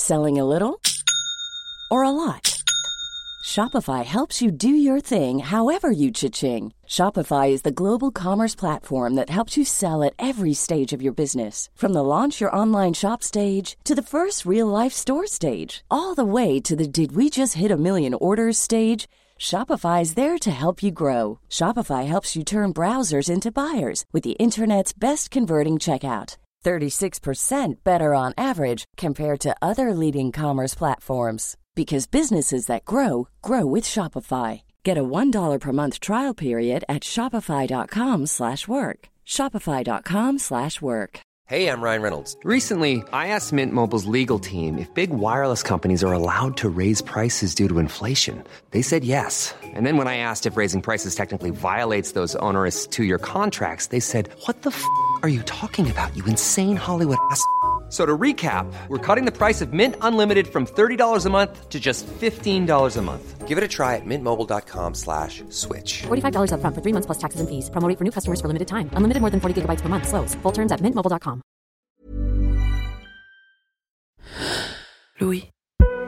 Selling a little or a lot? Shopify helps you do your thing however you cha-ching. Shopify is the global commerce platform that helps you sell at every stage of your business. From the launch your online shop stage to the first real-life store stage, all the way to the did we just hit a million orders stage. Shopify is there to help you grow. Shopify helps you turn browsers into buyers with the internet's best converting checkout. 36% better on average compared to other leading commerce platforms. Because businesses that grow, grow with Shopify. Get a $1 per month trial period at shopify.com/work. Shopify.com/work. Hey, I'm Ryan Reynolds. Recently, I asked Mint Mobile's legal team if big wireless companies are allowed to raise prices due to inflation. They said yes. And then when I asked if raising prices technically violates those onerous two-year contracts, they said, "What the f*** are you talking about, you insane Hollywood ass?" So to recap, we're cutting the price of Mint Unlimited from $30 a month to just $15 a month. Give it a try at mintmobile.com/switch. $45 up front for 3 months plus taxes and fees. Promo rate for new customers for limited time. Unlimited more than 40 gigabytes per month. Slows full terms at mintmobile.com. Louis.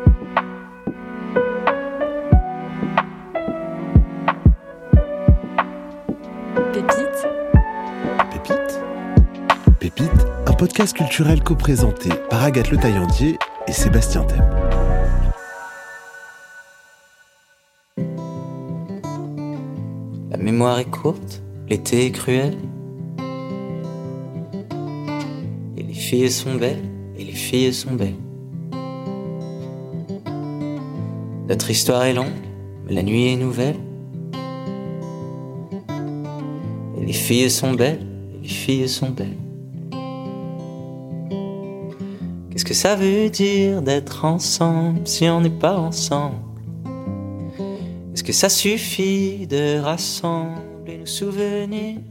Pépite. Pépite. Pépite, un podcast culturel co-présenté par Agathe Le Taillandier et Sébastien Thème. La mémoire est courte, l'été est cruel. Et les filles sont belles, et les filles sont belles. Notre histoire est longue, mais la nuit est nouvelle. Et les filles sont belles, et les filles sont belles. Qu'est-ce que ça veut dire d'être ensemble si on n'est pas ensemble? Est-ce que ça suffit de rassembler nos souvenirs?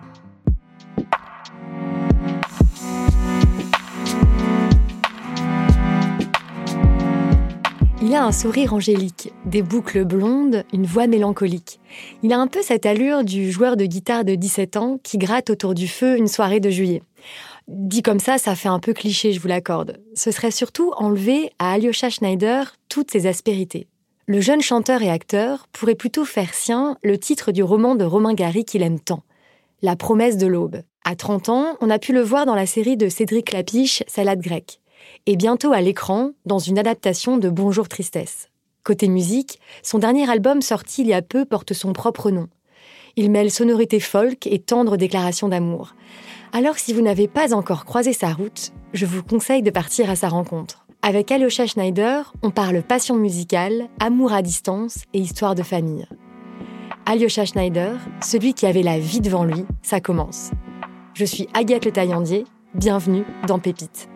Il a un sourire angélique, des boucles blondes, une voix mélancolique. Il a un peu cette allure du joueur de guitare de 17 ans qui gratte autour du feu une soirée de juillet. Dit comme ça fait un peu cliché, je vous l'accorde. Ce serait surtout enlever à Alyosha Schneider toutes ses aspérités. Le jeune chanteur et acteur pourrait plutôt faire sien le titre du roman de Romain Gary qu'il aime tant, La promesse de l'aube. À 30 ans, on a pu le voir dans la série de Cédric Lapiche, Salade grecque. Et bientôt à l'écran, dans une adaptation de Bonjour Tristesse. Côté musique, son dernier album sorti il y a peu porte son propre nom. Il mêle sonorité folk et tendre déclaration d'amour. Alors si vous n'avez pas encore croisé sa route, je vous conseille de partir à sa rencontre. Avec Alyosha Schneider, on parle passion musicale, amour à distance et histoire de famille. Alyosha Schneider, celui qui avait la vie devant lui, ça commence. Je suis Agathe Le Taillandier, bienvenue dans Pépite.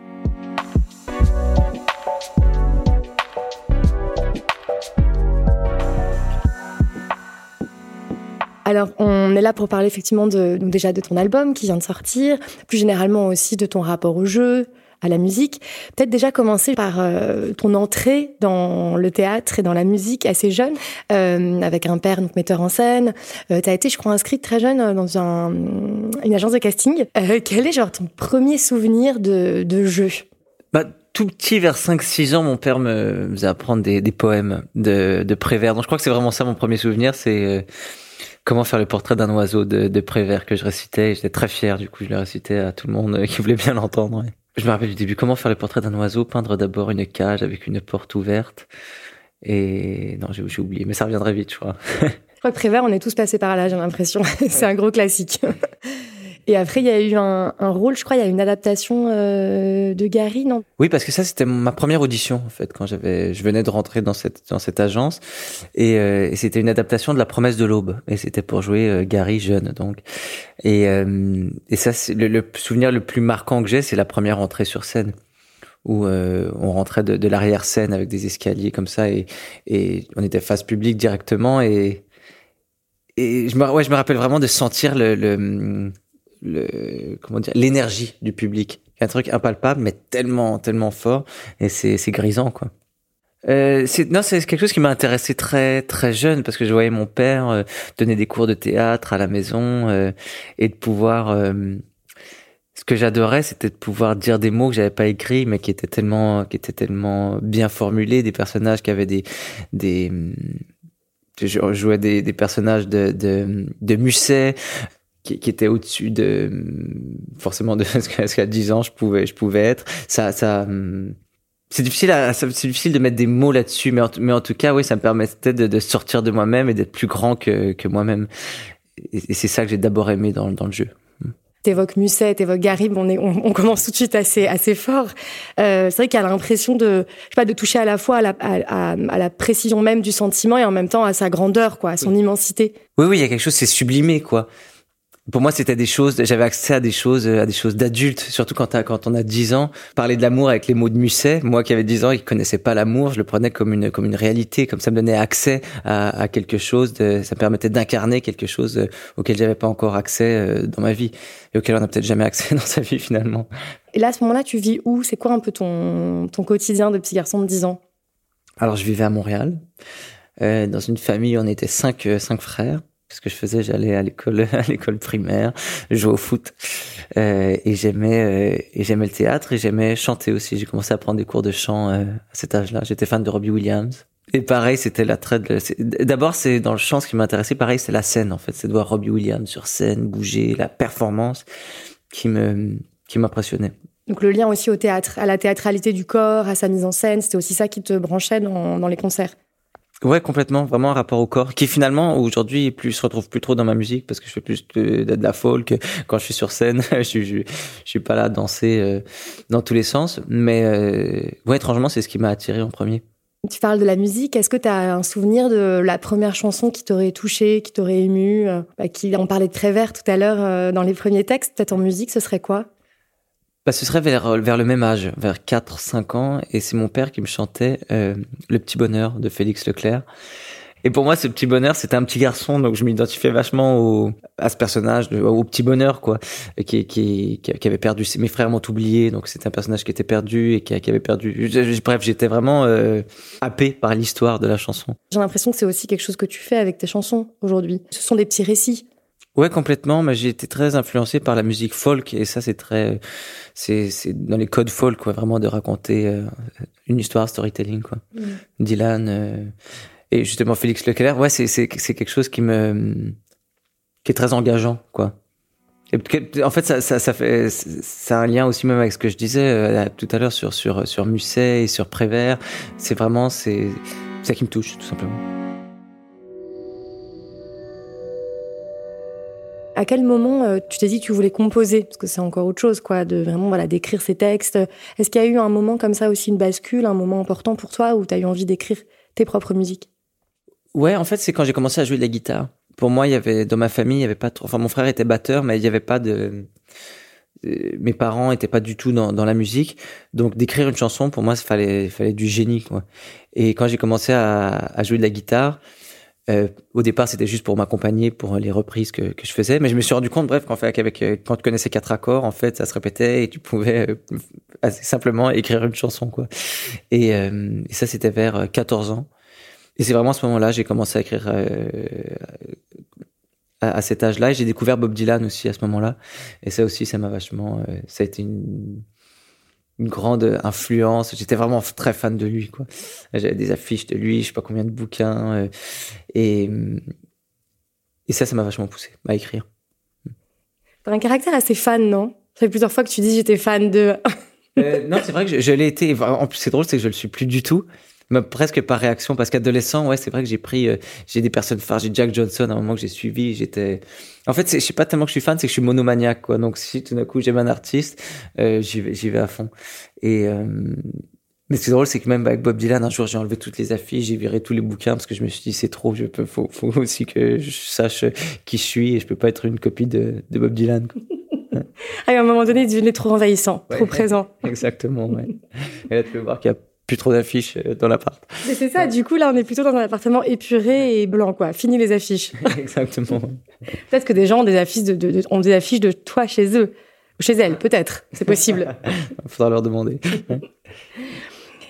Alors, on est là pour parler effectivement donc déjà de ton album qui vient de sortir, plus généralement aussi de ton rapport au jeu, à la musique. Peut-être déjà commencer par ton entrée dans le théâtre et dans la musique assez jeune, avec un père donc metteur en scène. T'as été, je crois, inscrite très jeune dans une agence de casting. Quel est genre ton premier souvenir de jeu ? Tout petit, vers 5-6 ans, mon père me faisait apprendre des poèmes de Prévert. Donc je crois que c'est vraiment ça mon premier souvenir, c'est comment faire le portrait d'un oiseau de Prévert que je récitais. Et j'étais très fier, du coup je le récitais à tout le monde qui voulait bien l'entendre. Ouais. Je me rappelle du début, comment faire le portrait d'un oiseau, peindre d'abord une cage avec une porte ouverte. Et non, j'ai oublié, mais ça reviendrait vite, je crois. Je crois que Prévert, on est tous passés par là, j'ai l'impression. C'est un gros classique. Et après, il y a eu un rôle, je crois, il y a une adaptation de Gary, non ? Oui, parce que ça, c'était ma première audition, en fait, quand je venais de rentrer dans cette agence. Et c'était une adaptation de La promesse de l'aube. Et c'était pour jouer Gary jeune, donc. Et ça, c'est le souvenir le plus marquant que j'ai, c'est la première entrée sur scène, où on rentrait de l'arrière-scène avec des escaliers comme ça, et on était face publique directement, et je me rappelle vraiment de sentir l'énergie du public. Un truc impalpable, mais tellement fort, et c'est grisant, quoi. C'est quelque chose qui m'a intéressé très très jeune, parce que je voyais mon père donner des cours de théâtre à la maison, et de pouvoir Ce que j'adorais, c'était de pouvoir dire des mots que j'avais pas écrits, mais qui étaient tellement bien formulés, des personnages qui avaient je jouais des personnages de Musset, qui étaient au-dessus forcément de ce qu'à 10 ans je pouvais être. C'est difficile de mettre des mots là-dessus, mais en tout cas, oui, ça me permettait de sortir de moi-même et d'être plus grand que moi-même. Et c'est ça que j'ai d'abord aimé dans le jeu. T'évoques Musset, t'évoques Garrib, on commence tout de suite assez fort. C'est vrai qu'elle a l'impression de toucher à la fois à la précision même du sentiment et en même temps à sa grandeur, quoi, à son immensité. Oui, il y a quelque chose, c'est sublimé, quoi. Pour moi, c'était j'avais accès à des choses d'adultes, surtout quand on a 10 ans. Parler de l'amour avec les mots de Musset, moi qui avais 10 ans et qui connaissais pas l'amour, je le prenais comme une réalité, comme ça me donnait accès à quelque chose, ça me permettait d'incarner quelque chose auquel j'avais pas encore accès dans ma vie et auquel on n'a peut-être jamais accès dans sa vie finalement. Et là, à ce moment-là, tu vis où? C'est quoi un peu ton quotidien de petit garçon de 10 ans? Alors, je vivais à Montréal, dans une famille où on était 5 frères. Ce que je faisais, j'allais à l'école primaire, je jouais au foot, et j'aimais le théâtre et j'aimais chanter aussi. J'ai commencé à prendre des cours de chant à cet âge-là. J'étais fan de Robbie Williams. Et pareil, c'était d'abord, c'est dans le chant, ce qui m'intéressait, pareil, c'est la scène, en fait. C'est de voir Robbie Williams sur scène, bouger, la performance qui m'impressionnait. Donc le lien aussi au théâtre, à la théâtralité du corps, à sa mise en scène, c'était aussi ça qui te branchait dans les concerts? Ouais, complètement. Vraiment un rapport au corps qui finalement aujourd'hui se retrouve plus trop dans ma musique parce que je fais plus de la folk. Quand je suis sur scène, je suis pas là à danser dans tous les sens. Mais ouais, étrangement, c'est ce qui m'a attiré en premier. Tu parles de la musique. Est-ce que tu as un souvenir de la première chanson qui t'aurait touché, qui t'aurait ému? On parlait de Prévert tout à l'heure dans les premiers textes. Peut-être en musique, ce serait quoi? Ce serait vers le même âge, vers 4-5 ans, et c'est mon père qui me chantait Le Petit Bonheur de Félix Leclerc. Et pour moi, ce petit bonheur, c'était un petit garçon, donc je m'identifiais vachement à ce personnage, au petit bonheur, quoi, qui avait perdu. Mes frères m'ont oublié, donc c'était un personnage qui était perdu et qui avait perdu. Bref, j'étais vraiment happé par l'histoire de la chanson. J'ai l'impression que c'est aussi quelque chose que tu fais avec tes chansons aujourd'hui. Ce sont des petits récits. Ouais, complètement. Mais j'ai été très influencé par la musique folk et ça, c'est dans les codes folk, quoi, vraiment de raconter une histoire, storytelling, quoi. Dylan et justement Félix Leclerc. Ouais, c'est quelque chose qui est très engageant, quoi. Et en fait, ça a un lien aussi même avec ce que je disais tout à l'heure sur Musset et sur Prévert. C'est ça qui me touche, tout simplement. À quel moment tu t'es dit que tu voulais composer? Parce que c'est encore autre chose, quoi, de vraiment d'écrire ces textes. Est-ce qu'il y a eu un moment comme ça aussi, une bascule, un moment important pour toi où tu as eu envie d'écrire tes propres musiques? Ouais, en fait, c'est quand j'ai commencé à jouer de la guitare. Pour moi, dans ma famille, il y avait pas trop. Enfin, mon frère était batteur, mais il y avait pas mes parents étaient pas du tout dans la musique. Donc, d'écrire une chanson, pour moi, il fallait du génie, quoi. Et quand j'ai commencé à jouer de la guitare, au départ, c'était juste pour m'accompagner pour les reprises que je faisais, mais je me suis rendu compte, bref, quand tu connaissais 4 accords, en fait, ça se répétait et tu pouvais assez simplement écrire une chanson, quoi. Et ça, c'était vers 14 ans. Et c'est vraiment à ce moment-là, j'ai commencé à écrire à cet âge-là. Et j'ai découvert Bob Dylan aussi à ce moment-là. Et ça aussi, ça m'a vachement, ça a été une grande influence. J'étais vraiment très fan de lui, quoi. J'avais des affiches de lui, je sais pas combien de bouquins, et ça m'a vachement poussé à écrire. T'as un caractère assez fan, non? Ça fait plusieurs fois que tu dis j'étais fan de... Non, c'est vrai que je l'ai été. En plus, c'est drôle, c'est que je le suis plus du tout. Mais presque par réaction, parce qu'adolescent, ouais, c'est vrai que j'ai des personnes phares. J'ai Jack Johnson à un moment que j'ai suivi. En fait, je sais pas tellement que je suis fan, c'est que je suis monomaniaque, quoi. Donc, si tout d'un coup j'aime un artiste, j'y vais à fond. Mais ce qui est drôle, c'est que même avec Bob Dylan, un jour, j'ai enlevé toutes les affiches, j'ai viré tous les bouquins parce que je me suis dit, c'est trop, faut aussi que je sache qui je suis et je peux pas être une copie de Bob Dylan, quoi. À un moment donné, il devenait trop envahissant, trop présent. Exactement, ouais. Et là, tu peux voir qu'il y a plus trop d'affiches dans l'appart. Mais c'est ça, du coup, là, on est plutôt dans un appartement épuré et blanc, quoi. Fini les affiches. Exactement. Peut-être que des gens ont des affiches ont des affiches de toi chez eux. Ou chez elles, peut-être. C'est possible. Il faudra leur demander.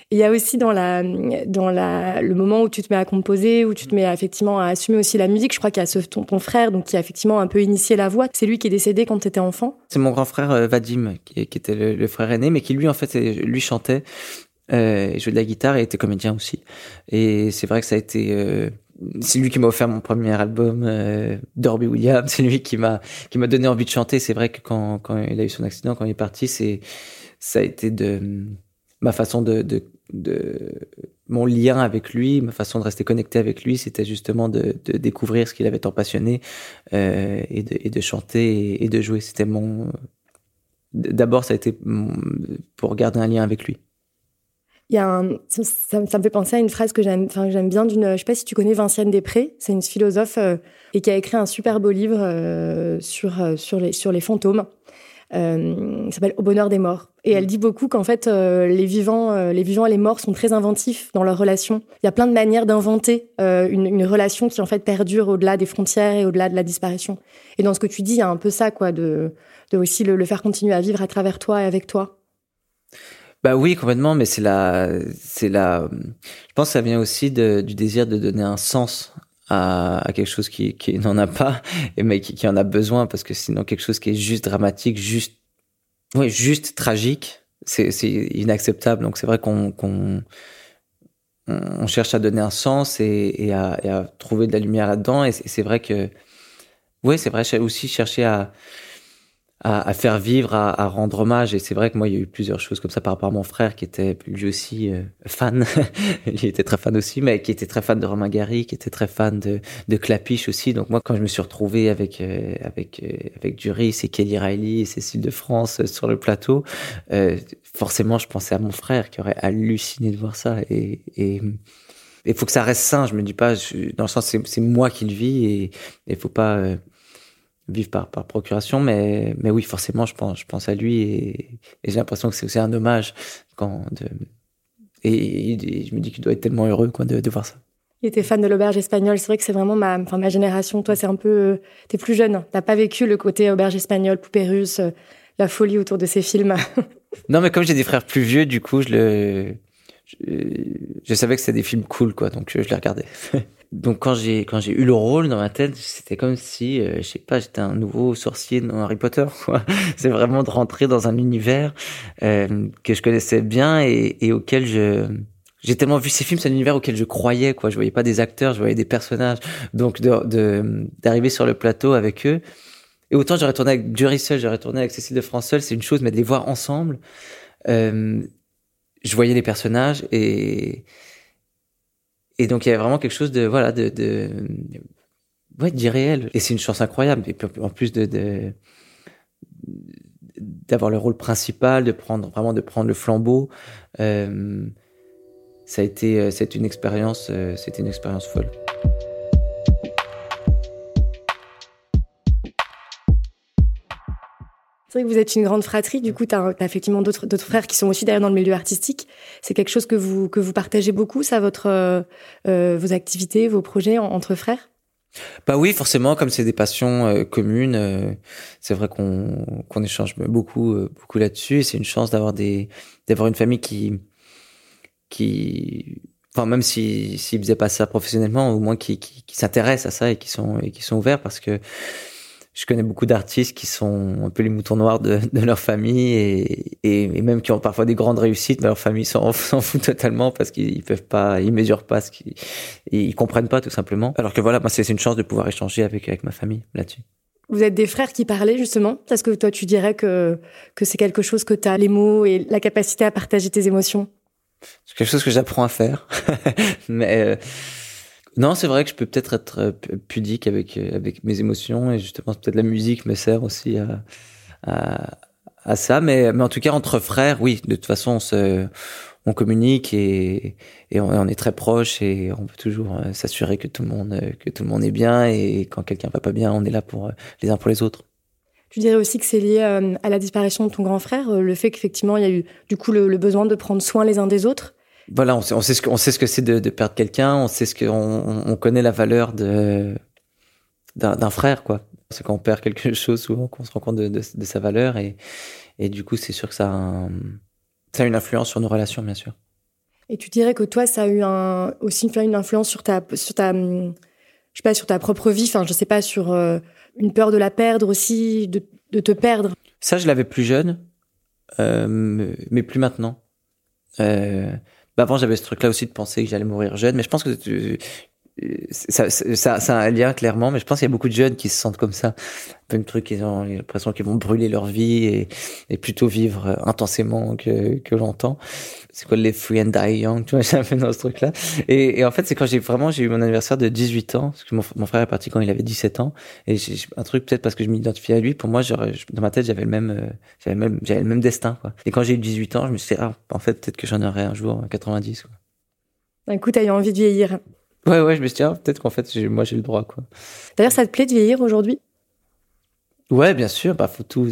Et il y a aussi le moment où tu te mets à composer, où tu te mets effectivement à assumer aussi la musique. Je crois qu'il y a ton frère, donc qui a effectivement un peu initié la voix. C'est lui qui est décédé quand tu étais enfant. C'est mon grand frère Vadim, qui était le frère aîné, mais qui lui, en fait, lui chantait, jouait de la guitare et était comédien aussi. Et c'est vrai que ça a été... c'est lui qui m'a offert mon premier album, Dorby Williams. C'est lui qui m'a donné envie de chanter. C'est vrai que quand il a eu son accident, quand il est parti, ça a été ma façon de mon lien avec lui, ma façon de rester connecté avec lui, c'était justement de découvrir ce qu'il avait tant passionné, et de chanter et de jouer. C'était d'abord, ça a été pour garder un lien avec lui. Il y a ça me fait penser à une phrase que j'aime bien je sais pas si tu connais Vinciane Després, c'est une philosophe et qui a écrit un super beau livre sur les fantômes. Il s'appelle Au bonheur des morts. Et elle dit beaucoup qu'en fait, les vivants et les morts sont très inventifs dans leurs relations. Il y a plein de manières d'inventer une relation qui en fait perdure au-delà des frontières et au-delà de la disparition. Et dans ce que tu dis, il y a un peu ça, quoi, de aussi le faire continuer à vivre à travers toi et avec toi. Bah oui, complètement, mais je pense que ça vient aussi du désir de donner un sens à quelque chose qui n'en a pas, mais qui en a besoin, parce que sinon quelque chose qui est juste dramatique, juste tragique, c'est inacceptable. Donc c'est vrai qu'on cherche à donner un sens et à trouver de la lumière là-dedans, et c'est vrai que c'est vrai, j'ai aussi cherché à faire vivre, à rendre hommage. Et c'est vrai que moi, il y a eu plusieurs choses comme ça par rapport à mon frère, qui était lui aussi fan. Il était très fan aussi, mais qui était très fan de Romain Gary, qui était très fan de Clapiche aussi. Donc moi, quand je me suis retrouvé avec Duris et Kelly Riley et Cécile de France sur le plateau, forcément, je pensais à mon frère qui aurait halluciné de voir ça. Et il faut que ça reste sain. Je me dis pas, dans le sens, c'est moi qui le vis, et il faut pas vivre par procuration, mais oui, forcément, je pense à lui, et j'ai l'impression que c'est aussi un hommage et je me dis qu'il doit être tellement heureux, quoi, de voir ça. Il était fan de l'auberge espagnole. C'est vrai que c'est vraiment ma génération. Toi, c'est un peu, t'es plus jeune. T'as pas vécu le côté auberge espagnole, poupée russe, la folie autour de ces films. Non, mais comme j'ai des frères plus vieux, du coup, je savais que c'était des films cool, quoi, donc je les regardais. Donc quand j'ai eu le rôle dans ma tête, c'était comme si je sais pas, j'étais un nouveau sorcier dans Harry Potter, quoi. C'est vraiment de rentrer dans un univers que je connaissais bien et auquel j'ai tellement vu ces films, c'est un univers auquel je croyais, quoi. Je voyais pas des acteurs, je voyais des personnages. Donc d'arriver sur le plateau avec eux, et autant j'aurais tourné avec Duris seul, j'aurais tourné avec Cécile de France seul, c'est une chose, mais de les voir ensemble, je voyais les personnages, et donc il y avait vraiment quelque chose d'irréel. Et c'est une chance incroyable. Et puis en plus d'avoir le rôle principal, de prendre le flambeau, c'était une expérience folle. C'est vrai que vous êtes une grande fratrie, du coup, t'as effectivement d'autres frères qui sont aussi derrière dans le milieu artistique. C'est quelque chose que vous partagez beaucoup, ça, vos activités, vos projets entre frères? Bah oui, forcément, comme c'est des passions communes, c'est vrai qu'on échange beaucoup là-dessus, et c'est une chance d'avoir une famille qui, enfin, même s'ils faisaient pas ça professionnellement, au moins qui s'intéressent à ça et qui sont ouverts, parce que je connais beaucoup d'artistes qui sont un peu les moutons noirs de leur famille, et même qui ont parfois des grandes réussites, mais leur famille s'en fout totalement, parce qu'ils peuvent pas, ils mesurent pas ils comprennent pas, tout simplement. Alors que voilà, moi, c'est une chance de pouvoir échanger avec ma famille là-dessus. Vous êtes des frères qui parlaient, justement? Parce que toi, tu dirais que c'est quelque chose que t'as, les mots et la capacité à partager tes émotions? C'est quelque chose que j'apprends à faire. Mais, non, c'est vrai que je peux peut-être être pudique avec mes émotions, et justement peut-être la musique me sert aussi à ça, mais en tout cas entre frères, oui, de toute façon on communique et on est très proches, et on peut toujours s'assurer que tout le monde est bien, et quand quelqu'un va pas bien, on est là pour les uns pour les autres. Tu dirais aussi que c'est lié à la disparition de ton grand frère, le fait qu'effectivement il y a eu du coup le besoin de prendre soin les uns des autres? Voilà, on sait ce que c'est de perdre quelqu'un, on sait on connaît la valeur d'un frère, quoi. C'est quand on perd quelque chose, souvent qu'on se rend compte de sa valeur, et du coup c'est sûr que ça a une influence sur nos relations, bien sûr. Et tu dirais que toi, ça a eu aussi une influence sur ta, je sais pas, sur ta propre vie, enfin, je sais pas, sur une peur de la perdre aussi, de te perdre. Ça, je l'avais plus jeune, mais plus maintenant. Avant, j'avais ce truc-là aussi de penser que j'allais mourir jeune, mais je pense que ça a un lien clairement, mais je pense qu'il y a beaucoup de jeunes qui se sentent comme ça, un peu le truc, ils ont l'impression qu'ils vont brûler leur vie et plutôt vivre intensément que longtemps. C'est quoi les free and die young, tu vois, j'ai un peu dans ce truc-là. Et en fait, c'est quand j'ai eu mon anniversaire de 18 ans, parce que mon frère est parti quand il avait 17 ans, et j'ai un truc peut-être parce que je m'identifiais à lui, pour moi, dans ma tête, j'avais le même destin, quoi. Et quand j'ai eu 18 ans, je me suis dit, en fait, peut-être que j'en aurai un jour 90, quoi. Écoute, t'as eu envie de vieillir. Ouais, je me suis dit, peut-être qu'en fait, moi, j'ai le droit, quoi. D'ailleurs, ça te plaît de vieillir aujourd'hui? Ouais, bien sûr, faut tout,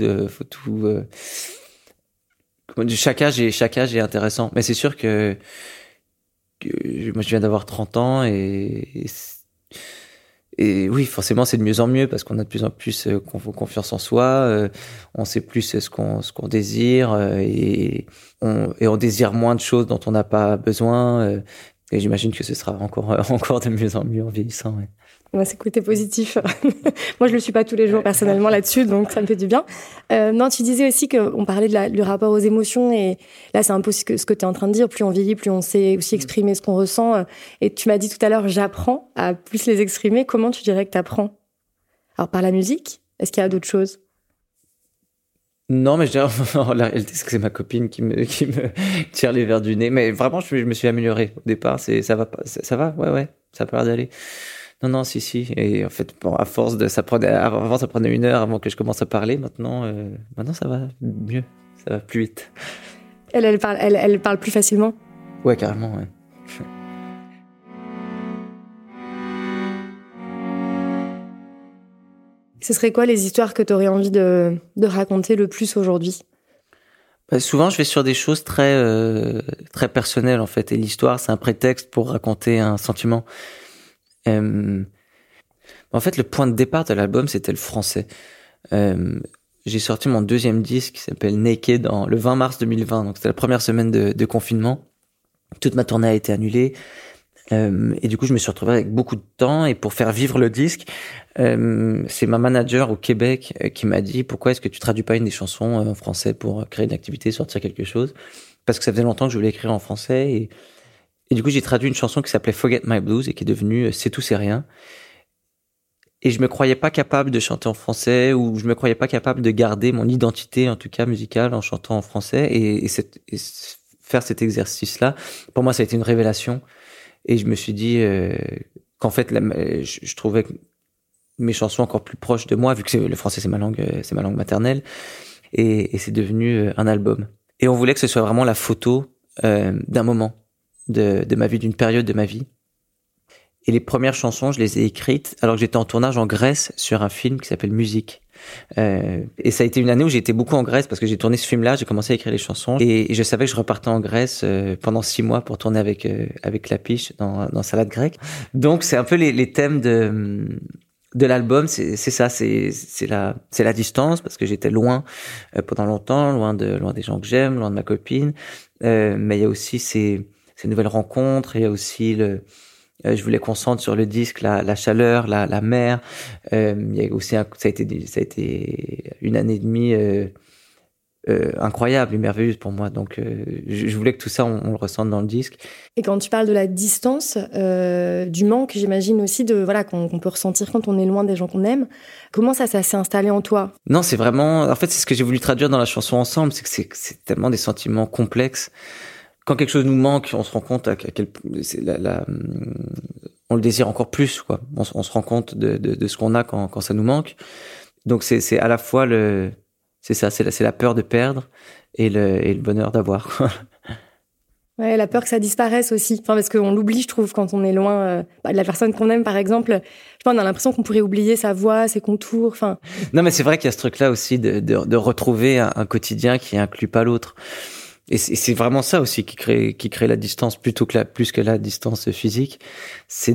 chaque âge est intéressant. Mais c'est sûr que moi, je viens d'avoir 30 ans et oui, forcément, c'est de mieux en mieux parce qu'on a de plus en plus confiance en soi, on sait plus ce qu'on désire, et on désire moins de choses dont on n'a pas besoin, et j'imagine que ce sera encore de mieux en mieux en vieillissant, ouais. Ouais, c'est côté positif. Moi, je le suis pas tous les jours personnellement là-dessus, donc ça me fait du bien. Non, tu disais aussi qu'on parlait du rapport aux émotions, et là, c'est un peu ce que tu es en train de dire. Plus on vieillit, plus on sait aussi exprimer ce qu'on ressent. Et tu m'as dit tout à l'heure, j'apprends à plus les exprimer. Comment tu dirais que tu apprends? Alors, par la musique? Est-ce qu'il y a d'autres choses? Non, mais je dirais, en réalité, c'est que c'est ma copine qui me tire les verres du nez. Mais vraiment, je me suis amélioré. Au départ, ça va, ouais, ça a pas l'air d'aller. Non, si. Et en fait, à force avant, ça prenait 1 heure avant que je commence à parler. Maintenant, ça va mieux. Ça va plus vite. Elle parle plus facilement? Ouais, carrément, ouais. Ce serait quoi les histoires que tu aurais envie de raconter le plus aujourd'hui? Souvent, je vais sur des choses très personnelles, en fait. Et l'histoire, c'est un prétexte pour raconter un sentiment. En fait, le point de départ de l'album, c'était le français. J'ai sorti mon 2e disque qui s'appelle Naked le 20 mars 2020. Donc, c'était la première semaine de confinement. Toute ma tournée a été annulée. Et du coup, je me suis retrouvé avec beaucoup de temps. Et pour faire vivre le disque, c'est ma manager au Québec qui m'a dit, pourquoi est-ce que tu traduis pas une des chansons en français pour créer une activité, sortir quelque chose? Parce que ça faisait longtemps que je voulais écrire en français. Et du coup, j'ai traduit une chanson qui s'appelait Forget My Blues et qui est devenue C'est tout, c'est rien. Et je me croyais pas capable de chanter en français, ou je me croyais pas capable de garder mon identité, en tout cas musicale, en chantant en français. Et faire cet exercice-là, pour moi, ça a été une révélation. Et je me suis dit qu'en fait, je trouvais mes chansons encore plus proches de moi, vu que le français, c'est ma langue maternelle. Et c'est devenu un album. Et on voulait que ce soit vraiment la photo d'un moment de ma vie, d'une période de ma vie. Et les premières chansons, je les ai écrites alors que j'étais en tournage en Grèce sur un film qui s'appelle Musique. Et ça a été une année où j'ai été beaucoup en Grèce parce que j'ai tourné ce film-là, j'ai commencé à écrire les chansons et je savais que je repartais en Grèce pendant 6 mois pour tourner avec Clapiche dans Salade grecque. Donc c'est un peu les thèmes de l'album, c'est ça, c'est la distance parce que j'étais loin pendant longtemps, loin des gens que j'aime, loin de ma copine. Mais il y a aussi ces nouvelles rencontres, il y a aussi je voulais qu'on sente sur le disque la chaleur, la mer. Il y a aussi ça a été une année et demie incroyable et merveilleuse pour moi. Donc je voulais que tout ça on le ressente dans le disque. Et quand tu parles de la distance, du manque, j'imagine aussi qu'on peut ressentir quand on est loin des gens qu'on aime. Comment ça s'est installé en toi? Non, c'est vraiment, en fait, c'est ce que j'ai voulu traduire dans la chanson Ensemble, c'est que c'est tellement des sentiments complexes. Quand quelque chose nous manque, on se rend compte à quel on le désire encore plus, quoi. On se rend compte de ce qu'on a quand ça nous manque. Donc c'est à la fois c'est la peur de perdre et le bonheur d'avoir, quoi. Ouais, la peur que ça disparaisse aussi. Enfin, parce qu'on l'oublie, je trouve, quand on est loin de la personne qu'on aime, par exemple. Je sais pas, on a l'impression qu'on pourrait oublier sa voix, ses contours, enfin. Non, mais c'est vrai qu'il y a ce truc-là aussi de retrouver un quotidien qui inclut pas l'autre. Et c'est vraiment ça aussi qui crée la distance plus que la distance physique. C'est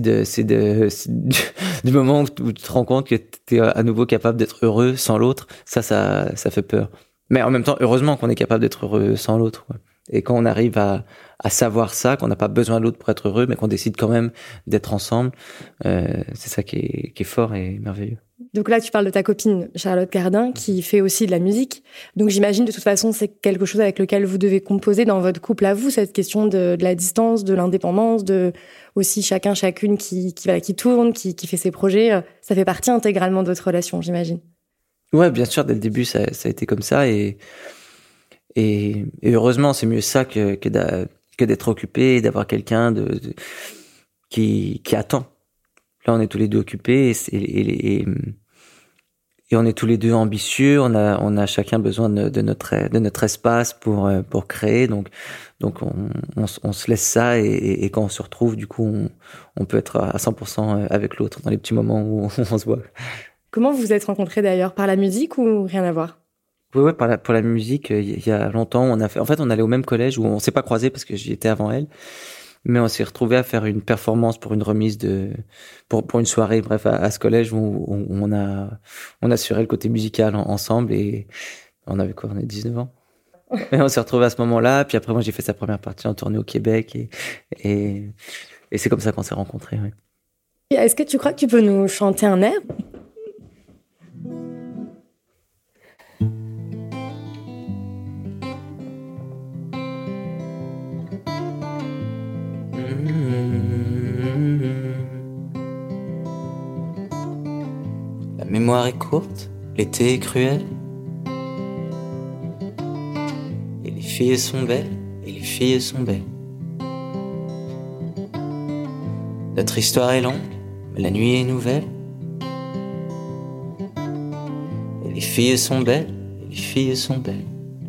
du moment où tu te rends compte que t'es à nouveau capable d'être heureux sans l'autre. Ça fait peur. Mais en même temps, heureusement qu'on est capable d'être heureux sans l'autre, ouais. Et quand on arrive à savoir ça, qu'on n'a pas besoin de l'autre pour être heureux, mais qu'on décide quand même d'être ensemble, c'est ça qui est fort et merveilleux. Donc là, tu parles de ta copine Charlotte Cardin, qui fait aussi de la musique. Donc j'imagine de toute façon, c'est quelque chose avec lequel vous devez composer dans votre couple à vous, cette question de la distance, de l'indépendance, de aussi chacune qui tourne, qui fait ses projets. Ça fait partie intégralement de votre relation, j'imagine. Ouais, bien sûr, dès le début, ça a été comme ça. Et heureusement, c'est mieux ça que d'être occupé et d'avoir quelqu'un qui attend. Là, on est tous les deux occupés et on est tous les deux ambitieux. On a chacun besoin de notre espace pour créer. Donc on se laisse ça et quand on se retrouve, du coup, on peut être à 100% avec l'autre dans les petits moments où on se voit. Comment vous vous êtes rencontrés d'ailleurs? Par la musique ou rien à voir? Oui, pour la musique, il y a longtemps, on allait au même collège où on s'est pas croisés parce que j'y étais avant elle. Mais on s'est retrouvés à faire une performance pour une remise pour une soirée, bref, à ce collège où on assurait le côté musical ensemble et on avait quoi? On a 19 ans. Et on s'est retrouvés à ce moment-là, puis après moi j'ai fait sa première partie en tournée au Québec et c'est comme ça qu'on s'est rencontrés, oui. Est-ce que tu crois que tu peux nous chanter un air? La mémoire est courte, l'été est cruel. Et les filles sont belles, et les filles sont belles. Notre histoire est longue, mais la nuit est nouvelle. Et les filles sont belles, et les filles sont belles.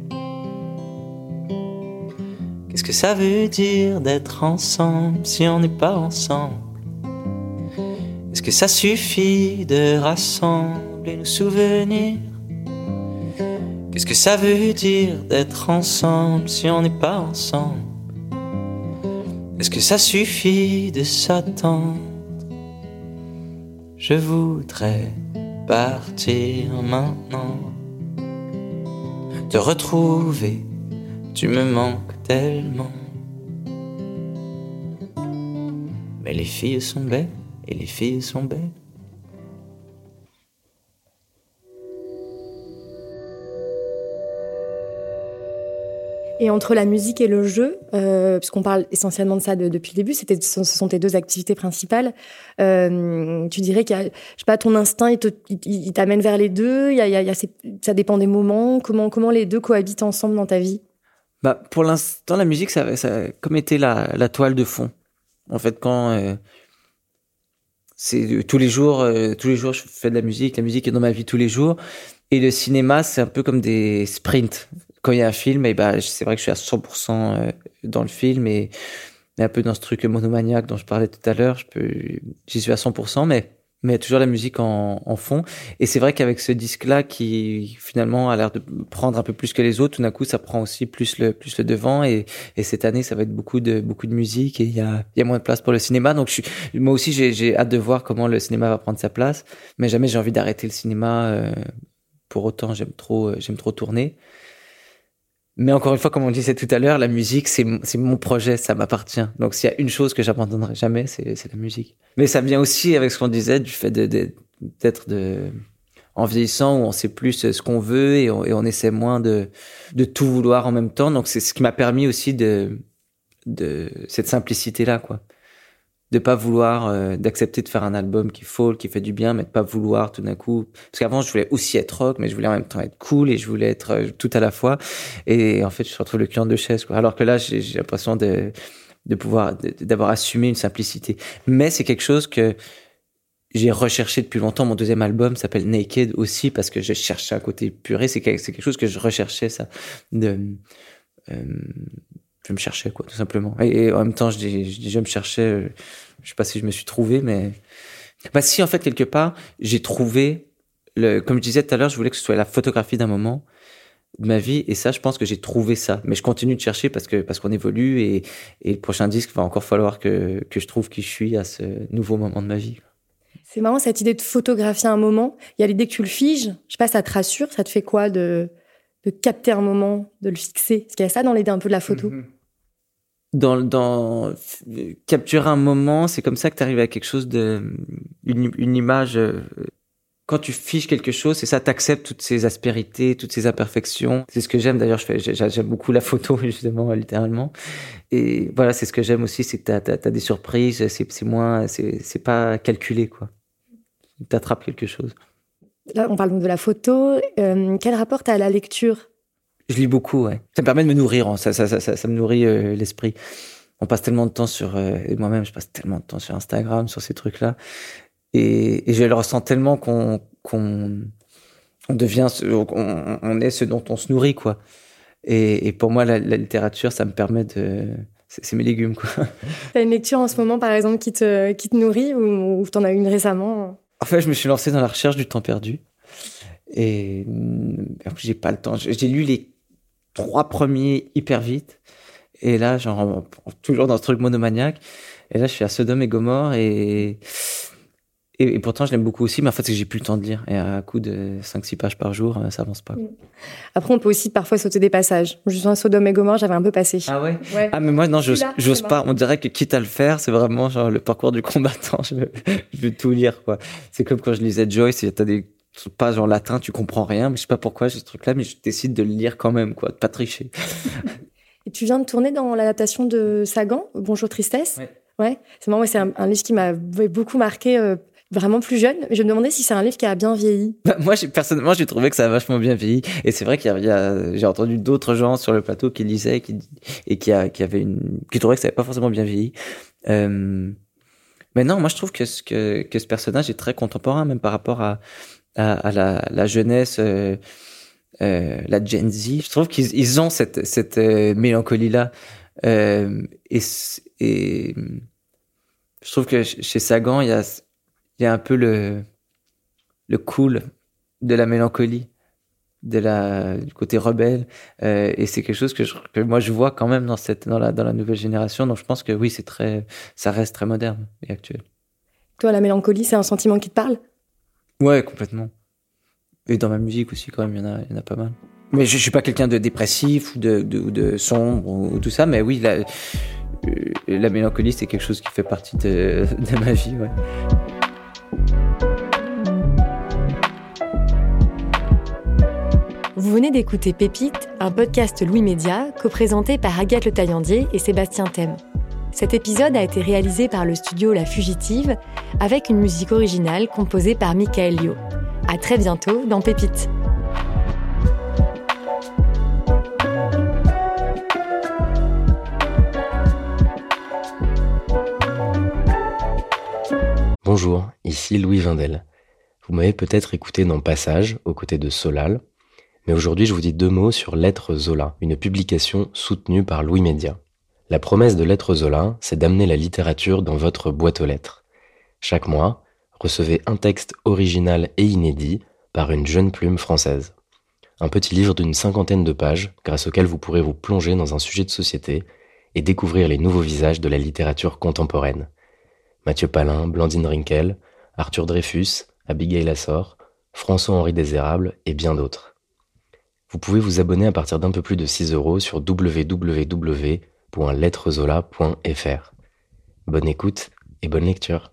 Qu'est-ce que ça veut dire d'être ensemble si on n'est pas ensemble? Est-ce que ça suffit de rassembler nos souvenirs? Qu'est-ce que ça veut dire d'être ensemble si on n'est pas ensemble? Est-ce que ça suffit de s'attendre? Je voudrais partir maintenant, te retrouver, tu me manques tellement. Mais les filles sont belles, et les filles sont belles. Et entre la musique et le jeu, puisqu'on parle essentiellement de ça depuis le début, ce sont tes deux activités principales. Tu dirais qu'il y a, je sais pas, ton instinct, il t'amène vers les deux. Ça dépend des moments. Comment les deux cohabitent ensemble dans ta vie? Bah, pour l'instant, la musique, ça a comme été la toile de fond. En fait, quand c'est tous les jours, je fais de la musique. La musique est dans ma vie tous les jours. Et le cinéma, c'est un peu comme des sprints. Quand il y a un film, et bah, c'est vrai que je suis à 100% dans le film et un peu dans ce truc monomaniaque dont je parlais tout à l'heure. J'y suis à 100%, mais toujours la musique en fond. Et c'est vrai qu'avec ce disque-là, qui finalement a l'air de prendre un peu plus que les autres, tout d'un coup, ça prend aussi plus le devant. Et cette année, ça va être beaucoup de musique et il y a moins de place pour le cinéma. Donc moi aussi, j'ai hâte de voir comment le cinéma va prendre sa place. Mais jamais j'ai envie d'arrêter le cinéma. Pour autant, j'aime trop tourner. Mais encore une fois, comme on disait tout à l'heure, la musique, c'est mon projet, ça m'appartient. Donc s'il y a une chose que j'abandonnerai jamais, c'est la musique. Mais ça vient aussi avec ce qu'on disait du fait d'être en vieillissant où on sait plus ce qu'on veut et on essaie moins de tout vouloir en même temps. Donc c'est ce qui m'a permis aussi de cette simplicité-là, quoi. De pas vouloir, d'accepter de faire un album qui fait du bien, mais de pas vouloir tout d'un coup, parce qu'avant je voulais aussi être rock, mais je voulais en même temps être cool et je voulais être tout à la fois. Et en fait, je retrouve le cul en deux chaises, quoi. Alors que là, j'ai l'impression d'avoir assumé une simplicité. Mais c'est quelque chose que j'ai recherché depuis longtemps. Mon deuxième album s'appelle Naked aussi parce que je cherchais un côté puré. C'est quelque chose que je recherchais, ça. Je me cherchais, quoi, tout simplement. Et en même temps, je me cherchais, je sais pas si je me suis trouvé, mais bah si, en fait, quelque part, j'ai trouvé comme je disais tout à l'heure, je voulais que ce soit la photographie d'un moment de ma vie, et ça, je pense que j'ai trouvé ça. Mais je continue de chercher parce qu'on évolue et le prochain disque va encore falloir que je trouve qui je suis à ce nouveau moment de ma vie. C'est marrant, cette idée de photographier un moment. Il y a l'idée que tu le figes. Je sais pas, ça te rassure? Ça te fait quoi de de capter un moment, de le fixer? Est-ce qu'il y a ça dans l'idée un peu de la photo? Dans capturer un moment, c'est comme ça que tu arrives à quelque chose une image. Quand tu fiches quelque chose, c'est ça, t'acceptes toutes ces aspérités, toutes ces imperfections. C'est ce que j'aime d'ailleurs. J'aime beaucoup la photo, justement, littéralement. Et voilà, c'est ce que j'aime aussi, c'est que t'as des surprises. C'est pas calculé, quoi. T'attrapes quelque chose. Là, on parle donc de la photo. Quel rapport t'as à la lecture? Je lis beaucoup, ouais. Ça me permet de me nourrir, ça me nourrit l'esprit. On passe tellement de temps et moi-même, je passe tellement de temps sur Instagram, sur ces trucs-là. Et je le ressens tellement qu'on devient, on est ce dont on se nourrit, quoi. Et pour moi, la littérature, ça me permet c'est mes légumes, quoi. T'as une lecture en ce moment, par exemple, qui te nourrit ou t'en as une récemment? En fait, je me suis lancé dans la recherche du temps perdu. Et en plus, j'ai pas le temps. J'ai lu les 3 premiers hyper vite. Et là, genre, toujours dans ce truc monomaniaque. Et là, je suis à Sodome et Gomorrhe et pourtant, je l'aime beaucoup aussi, mais en fait, c'est que j'ai plus le temps de lire. Et à coup de 5-6 pages par jour, ça avance pas. Après, on peut aussi parfois sauter des passages. Juste à Sodome et Gomorrhe, j'avais un peu passé. Ah ouais? Ah, mais moi, non, j'ose pas. On dirait que quitte à le faire, c'est vraiment genre le parcours du combattant. Je veux tout lire, quoi. C'est comme quand je lisais Joyce, t'as des pages en latin, tu comprends rien, mais je sais pas pourquoi j'ai ce truc-là, mais je décide de le lire quand même, quoi, de pas tricher. Et tu viens de tourner dans l'adaptation de Sagan, Bonjour Tristesse. Ouais. C'est marrant, c'est un livre qui m'avait beaucoup marqué, vraiment plus jeune. Je me demandais si c'est un livre qui a bien vieilli. Moi, personnellement, j'ai trouvé que ça a vachement bien vieilli. Et c'est vrai j'ai entendu d'autres gens sur le plateau qui lisaient et qui trouvaient que ça avait pas forcément bien vieilli. Mais non, moi, je trouve que ce personnage est très contemporain, même par rapport à la jeunesse, la Gen Z. Je trouve qu'ils ont cette mélancolie-là. Et je trouve que chez Sagan, il y a un peu le cool de la mélancolie, du côté rebelle, et c'est quelque chose que moi je vois quand même dans la nouvelle génération. Donc je pense que oui, ça reste très moderne et actuel. Toi, la mélancolie, c'est un sentiment qui te parle? Ouais, complètement. Et dans ma musique aussi, quand même, il y en a pas mal. Mais je suis pas quelqu'un de dépressif ou de sombre ou tout ça, mais oui, la mélancolie, c'est quelque chose qui fait partie de ma vie, ouais. Vous venez d'écouter Pépite, un podcast Louis Média, co-présenté par Agathe Le Taillandier et Sébastien Thème. Cet épisode a été réalisé par le studio La Fugitive, avec une musique originale composée par Michael Lio. À très bientôt dans Pépite. Bonjour, ici Louis Vindel. Vous m'avez peut-être écouté dans Passage, aux côtés de Solal, mais aujourd'hui je vous dis 2 mots sur Lettres Zola, une publication soutenue par Louis Média. La promesse de Lettres Zola, c'est d'amener la littérature dans votre boîte aux lettres. Chaque mois, recevez un texte original et inédit par une jeune plume française. Un petit livre d'une 50aine de pages, grâce auquel vous pourrez vous plonger dans un sujet de société et découvrir les nouveaux visages de la littérature contemporaine. Mathieu Palin, Blandine Rinkel, Arthur Dreyfus, Abigail Assor, François-Henri Désérable et bien d'autres. Vous pouvez vous abonner à partir d'un peu plus de 6 € sur www.lettrezola.fr. Bonne écoute et bonne lecture.